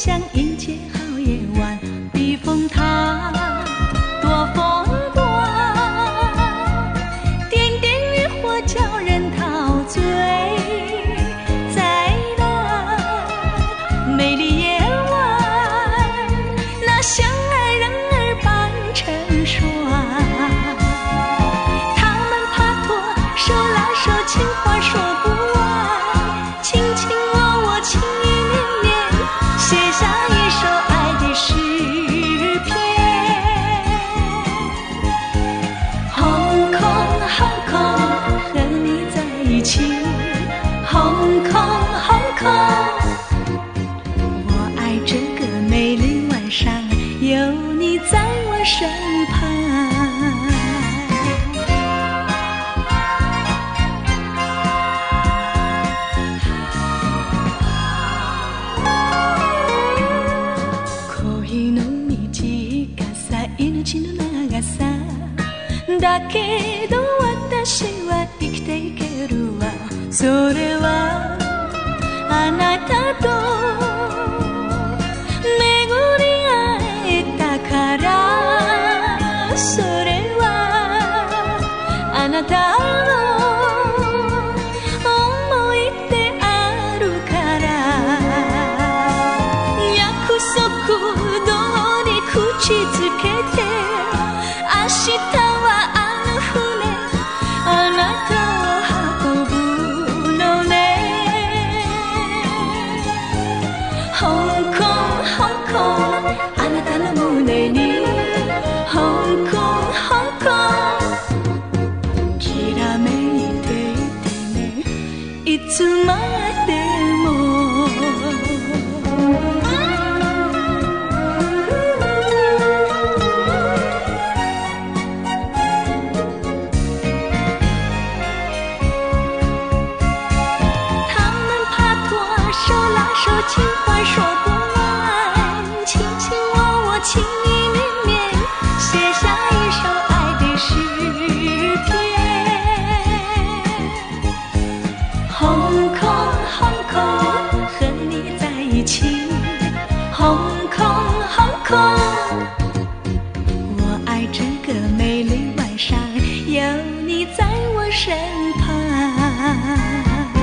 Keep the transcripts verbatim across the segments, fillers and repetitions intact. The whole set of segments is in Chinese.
想迎接好夜晚，避风塘多风光，点点渔火叫人陶醉，在那美丽夜晚，那相爱人儿扮成双，他们帕托手拉手，情话说不完，卿卿我我情意绵绵，写下一首爱的诗篇。Hong Kong Hong Kong 和你在一起， Hong Kong Hong Kong 我爱这个美丽晚上，有你在我身旁。命の長さだけど私は生きていけるわ。それはあなたと巡り会えたから、それはあなたの思いであるから、約束通り口づけて明日はあの船あなたを運ぶのね。香港香港あなたの胸に、香港香港きらめいていてね、いつまでも。情话说不完，卿卿我我情意绵绵，写下一首爱的诗篇。Hong Kong Hong Kong 和你在一起， Hong Kong Hong Kong 我爱这个美丽晚上，有你在我身旁。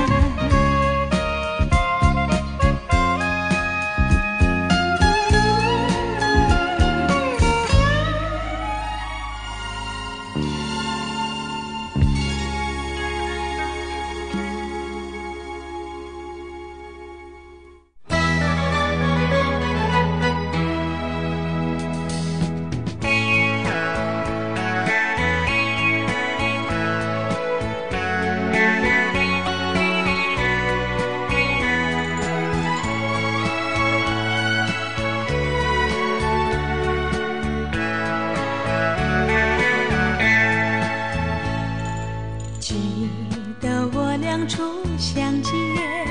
初相见，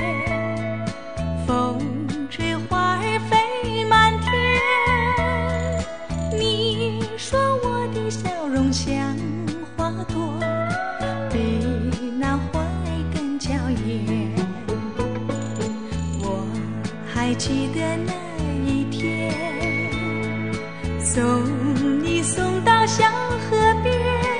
风吹花儿飞满天，你说我的笑容像花朵，比那花儿更娇艳。我还记得那一天，送你送到小河边，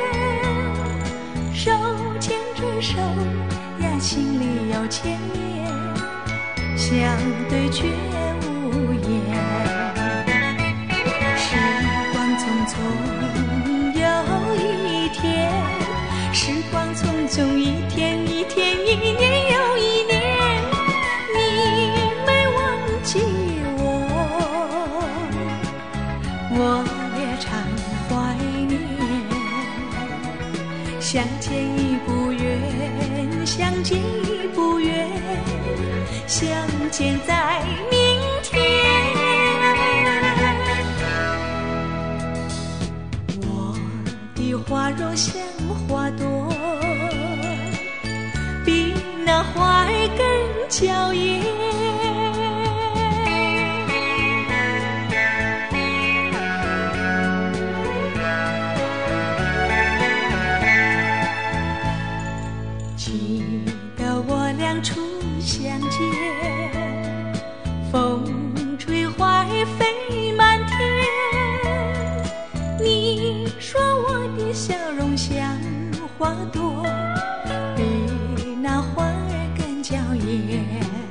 手牵着手，心里有千言，相对却无言。时光匆匆又一天，时光匆匆一天一天，一年又一年，你没忘记我，我也常怀念。相见已不远，相见已不远，相见在明天。我的花容像花朵，比那花儿更娇艳。初相见，风吹朵，比那花儿更娇艳。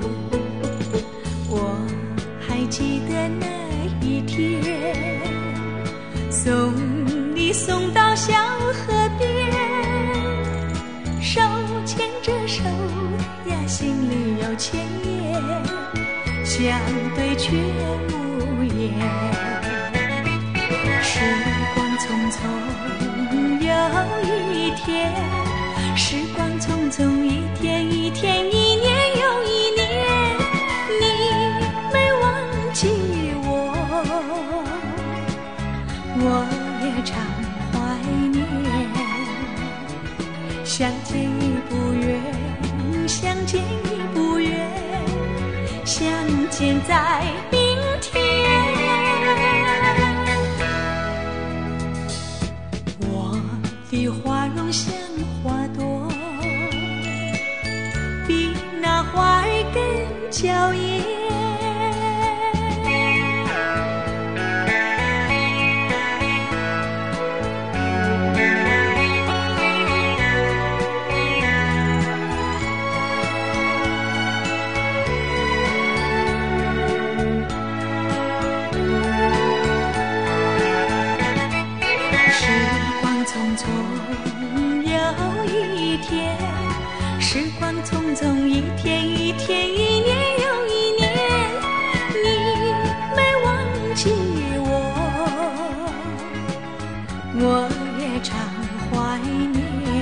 我还记得那一天，送你送到小河边，手牵着手呀，心里有千言，相对却无言。时光匆匆又一天，时光匆匆一天一天，一年又一年，你没忘记我，我也常怀念。相见已不远，相见已不远，相见在明天。我的花容像花朵，比那花儿更娇艳。时光匆匆一天一天，一年又一年，你没忘记我，我也常怀念。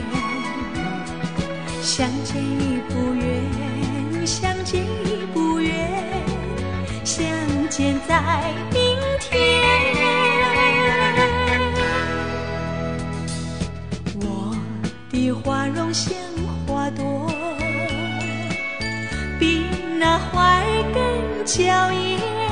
相见已不远，相见已不远，相见在明天。我的花容像花朵，比那花儿更娇艳。